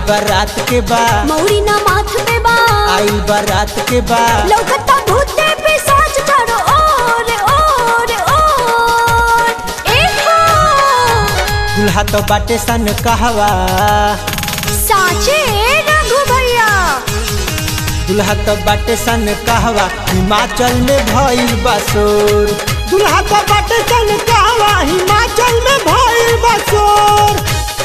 बारात के बा मौरी ना माथ पे बा आइल बारात के बा लौकता भूते पिशाच चारों ओर ओर ओर एहो दुल्हा तो बाटे सन कहवा साचे रघु भैया दुल्हा तो बाटे सन कहवा हिमाचल में भइल बसोर दुल्हा तो बाटे सन कहवा हिमाचल में भइल बसोर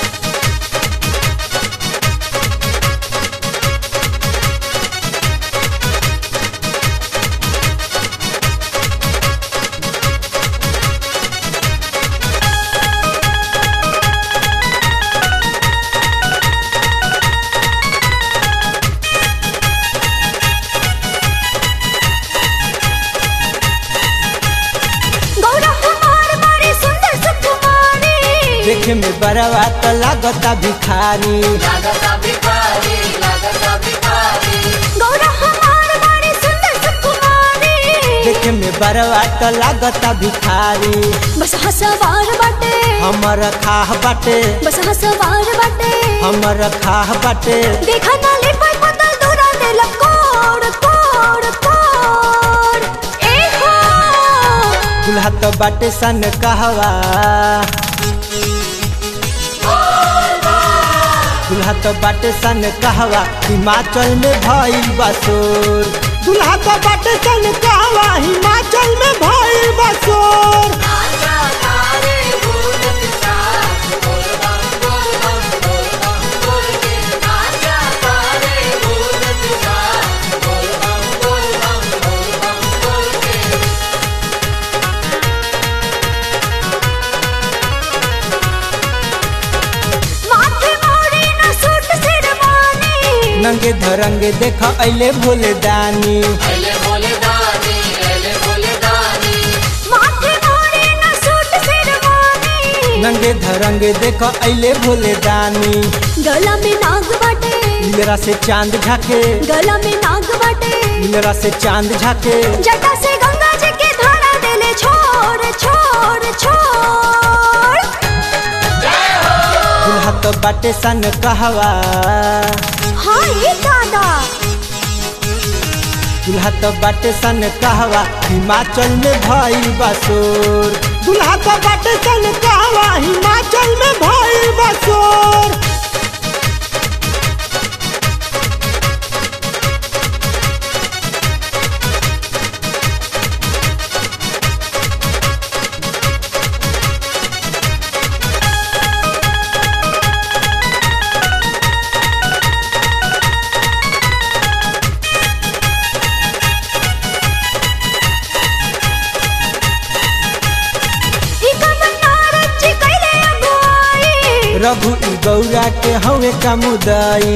देखे में बड़वा तो लागता भिखारी देखे में बड़वा तो लागता भिखारी बस हसवार बाटे हमर खाह बाटे बस हसवार बाटे हमर खाह बाटे देखा नाले पर बदल दूरा दे लकोड़ कोड़ कोड़ एहो दुल्हा तो बाटे सन कहवा दुल्हा तो बाटे सन कहवा हिमाचल में भइल बसोर दुल्हा तो बाटे सन कहवा हिमाचल में भइल बसोर नंगे धरंगे देख अइले भोले दानी नंगे धरंगे देख अइले भोले दानी गला में नाग बाटे नीलरा से चांद झाके गला में नाग बाटे नीलरा से चांद झाके जटा से गंगा जी के धारा देले छोड़ छोड़ छोड़ दुल्हा तो बाटे सन कहवा हाँ ये दादा दुल्हा तो बाटे सन कहवा हिमाचल में भइल बसोर दुल्हा तो बाटे सन कहवा हिमाचल में भइल बसोर रघु गौरा के हवे समुदाई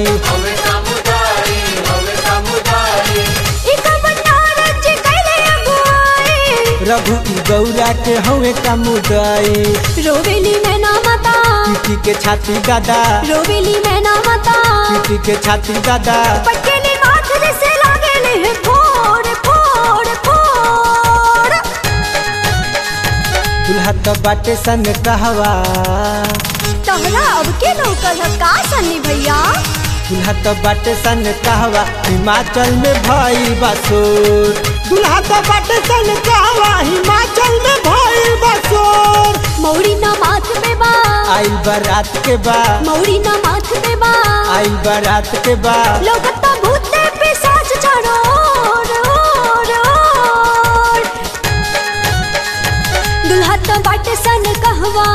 रघु गौरा के हवे समुदाई रोवेली मैना माता पीटी के छाती दादा रोवेली मैना माता पीटी के छाती दादा पटकेली माथ से लागेले फोड़ फोड़ फोड़ दुल्हा तो बाटे सन कहवा तहरा अब के लोकल का सन्नी भैया दुल्हा तो बाटे सन कहवा हिमाचल में भइल बसोर दुल्हा तो बाटे सन कहवा हिमाचल में भइल बसोर मौरी ना माथ पे बा आइल बारात के बा मौरी ना माथ पे बा आइल बारात के बा लौकता भूते पिशाच चारों ओर ओर ओर दुल्हा तो बाटे सन कहवा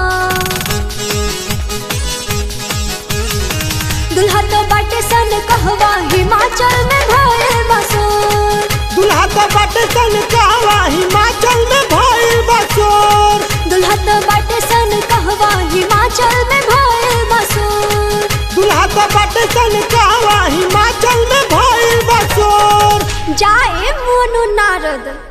दुल्हा तो बाटे सन कहवा हिमाचल में भइल बसोर दुल्हा तो बाटे सन कहवा हिमाचल में भइल बसोर दुल्हा तो बाटे सन कहवा हिमाचल में भइल बसोर दुल्हा तो बाटे सन कहवा हिमाचल में भइल बसोर जाए मोनो नारद।